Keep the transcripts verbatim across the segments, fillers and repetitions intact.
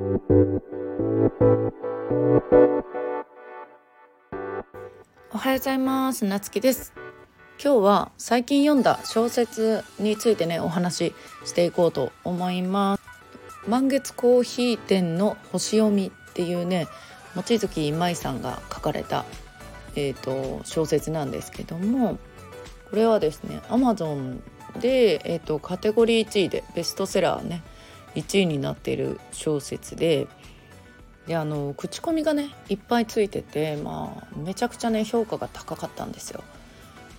おはようございます。なつきです。今日は最近読んだ小説についてねお話ししていこうと思います。満月コーヒー店の星読みっていうね、望月舞さんが書かれた、えー、と小説なんですけども、これはですね Amazon で、えー、とカテゴリーいちいでベストセラーねいちいになっている小説で、であの口コミがねいっぱいついてて、まあめちゃくちゃね評価が高かったんですよ。うん、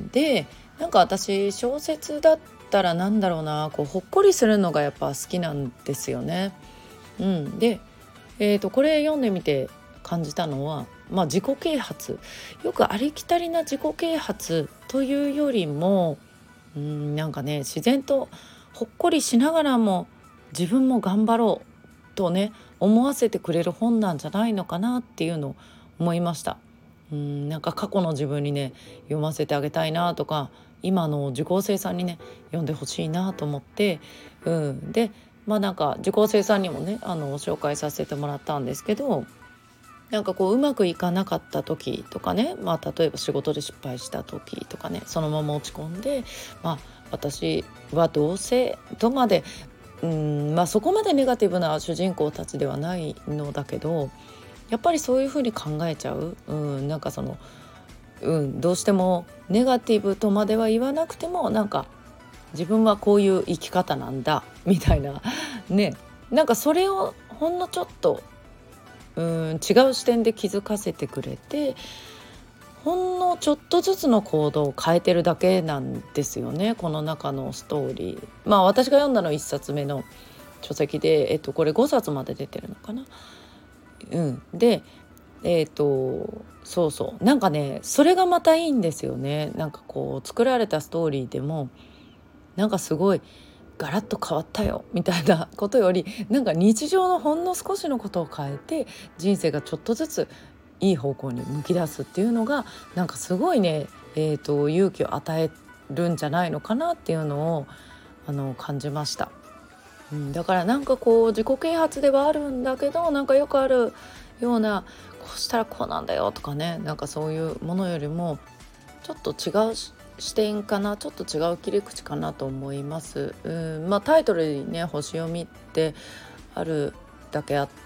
でなんか私小説だったらなんだろうな、こうほっこりするのがやっぱ好きなんですよね。うん、で、えーと、これ読んでみて感じたのは、まあ、自己啓発、よくありきたりな自己啓発というよりも、うん、なんかね自然とほっこりしながらも自分も頑張ろうとね思わせてくれる本なんじゃないのかなっていうのを思いました。うん、なんか過去の自分にね読ませてあげたいなとか、今の受講生さんにね読んでほしいなと思って、うん、でまあなんか受講生さんにもねあの紹介させてもらったんですけど、なんかこううまくいかなかった時とかね、まあ、例えば仕事で失敗した時とかね、そのまま落ち込んで、まあ、私はどうせとまでうん、まあ、そこまでネガティブな主人公たちではないのだけど、やっぱりそういうふうに考えちゃう、うん、なんかその、うん、どうしてもネガティブとまでは言わなくても、なんか自分はこういう生き方なんだみたいなね、なんかそれをほんのちょっとうん違う視点で気づかせてくれて、ほんのちょっとずつの行動を変えてるだけなんですよね、この中のストーリー。まあ私が読んだのいっさつめの書籍で、えっと、これごさつまで出てるのかな。うん、でえっとそうそう、なんかねそれがまたいいんですよね。なんかこう作られたストーリーでもなんかすごいガラッと変わったよみたいなことより、なんか日常のほんの少しのことを変えて人生がちょっとずついい方向に向き出すっていうのが、なんかすごいね、えーと、勇気を与えるんじゃないのかなっていうのをあの感じました。うん、だからなんかこう自己啓発ではあるんだけど、なんかよくあるようなこうしたらこうなんだよとかね、なんかそういうものよりもちょっと違う視点かな、ちょっと違う切り口かなと思います。うん、まあ、タイトルにね星読みってあるだけあって、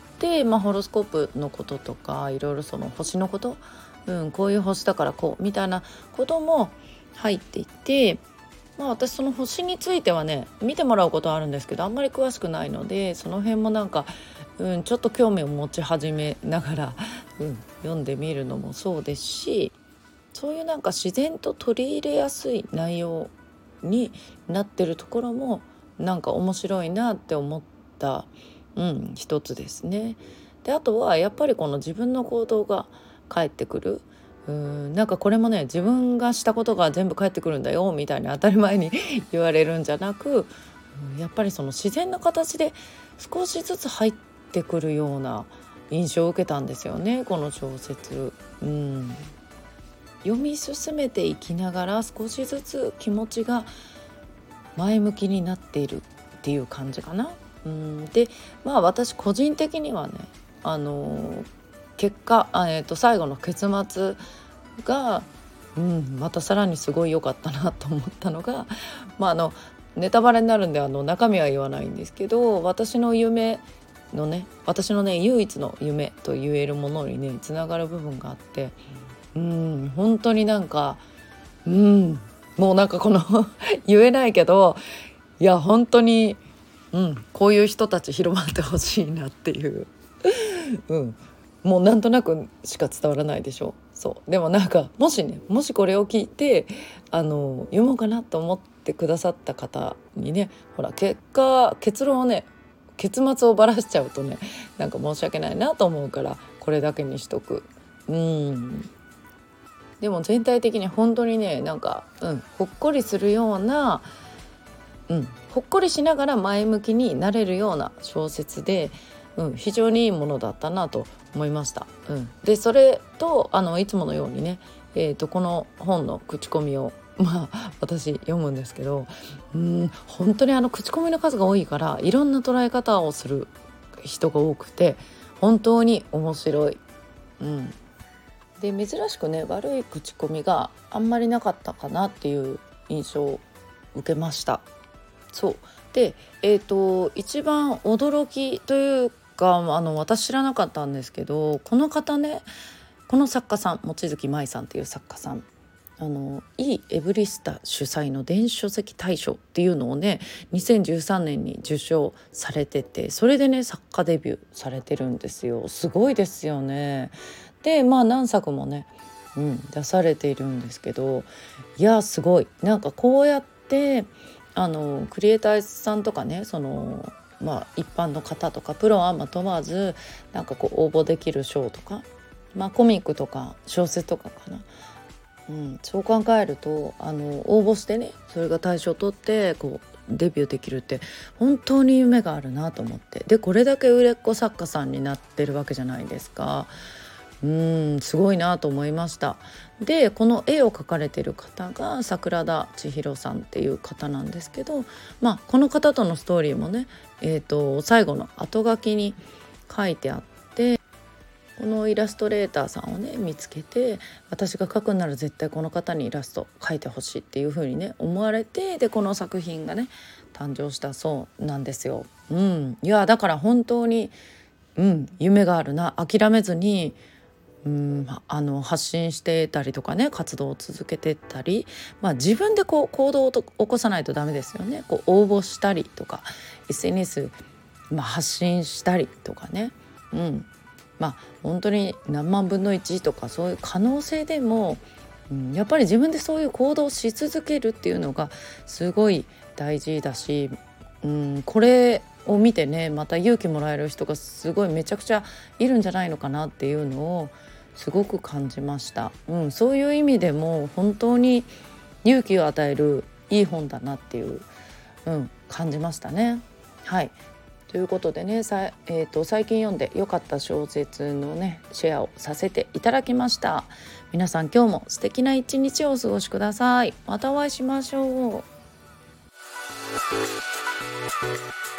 まあ、ホロスコープのこととかいろいろその星のこと、うん、こういう星だからこうみたいなことも入っていて、まあ、私その星についてはね見てもらうことはあるんですけど、あんまり詳しくないので、その辺もなんか、うん、ちょっと興味を持ち始めながら、うん、読んでみるのもそうですし、そういうなんか自然と取り入れやすい内容になってるところもなんか面白いなって思った、うん、一つですね。であとはやっぱりこの自分の行動が返ってくる、うーんなんかこれもね自分がしたことが全部返ってくるんだよみたいな当たり前に言われるんじゃなく、やっぱりその自然な形で少しずつ入ってくるような印象を受けたんですよね、この小説。うん読み進めていきながら少しずつ気持ちが前向きになっているっていう感じかな。うんでまあ私個人的にはね、あの結果あ、えー、と最後の結末が、うん、またさらにすごい良かったなと思ったのが、まああのネタバレになるんであの中身は言わないんですけど、私の夢のね私のね唯一の夢と言えるものにねつながる部分があって、うん本当になんか、うんもうなんかこの言えないけど、いや本当に、うん、こういう人たち広まってほしいなっていう、うん、もうなんとなくしか伝わらないでしょ。そうでもなんかもしねもしこれを聞いてあの読もうかなと思ってくださった方にね、ほら結果結論をね結末をばらしちゃうとねなんか申し訳ないなと思うから、これだけにしとく。うんでも全体的に本当にねなんか、うん、ほっこりするような、うん、ほっこりしながら前向きになれるような小説で、うん、非常にいいものだったなと思いました。うん、でそれとあのいつものようにね、えーと、この本の口コミをまあ私読むんですけど、うん本当にあの口コミの数が多いからいろんな捉え方をする人が多くて本当に面白い。うん、で珍しくね悪い口コミがあんまりなかったかなっていう印象を受けました。そうで、えーと、一番驚きというかあの私知らなかったんですけど、この方ね、この作家さん望月舞さんっていう作家さん、あのいいエブリスタ主催の電子書籍大賞っていうのをねにせんじゅうさんねんに受賞されてて、それでね作家デビューされてるんですよ。すごいですよね。でまあ何作もね、うん、出されているんですけど、いやすごい、なんかこうやってあのクリエイターさんとかね、そのまあ一般の方とかプロはま問わずなんかこう応募できる賞とか、まあコミックとか小説とかかな、うん、そう考えるとあの応募してねそれが大賞を取ってこうデビューできるって本当に夢があるなと思って、でこれだけ売れっ子作家さんになってるわけじゃないですか。うんすごいなと思いました。でこの絵を描かれてる方が桜田千尋さんっていう方なんですけど、まあこの方とのストーリーもね、えーと、最後の後書きに書いてあって、このイラストレーターさんをね見つけて、私が描くなら絶対この方にイラスト描いてほしいっていう風にね思われて、でこの作品がね誕生したそうなんですよ。うん、いやだから本当に、うん、夢があるな、諦めずにうんあの発信してたりとかね、活動を続けてたり、まあ、自分でこう行動を起こさないとダメですよね。こう応募したりとか エスエヌエス、まあ、発信したりとかね、うんまあ本当に何万分のいちとかそういう可能性でも、うん、やっぱり自分でそういう行動をし続けるっていうのがすごい大事だし、うん、これを見てねまた勇気もらえる人がすごいめちゃくちゃいるんじゃないのかなっていうのをすごく感じました。うん、そういう意味でも本当に勇気を与えるいい本だなっていう、うん、感じましたね。はいということでねさ、えーと、最近読んで良かった小説のねシェアをさせていただきました。皆さん今日も素敵な一日をお過ごしください。またお会いしましょう。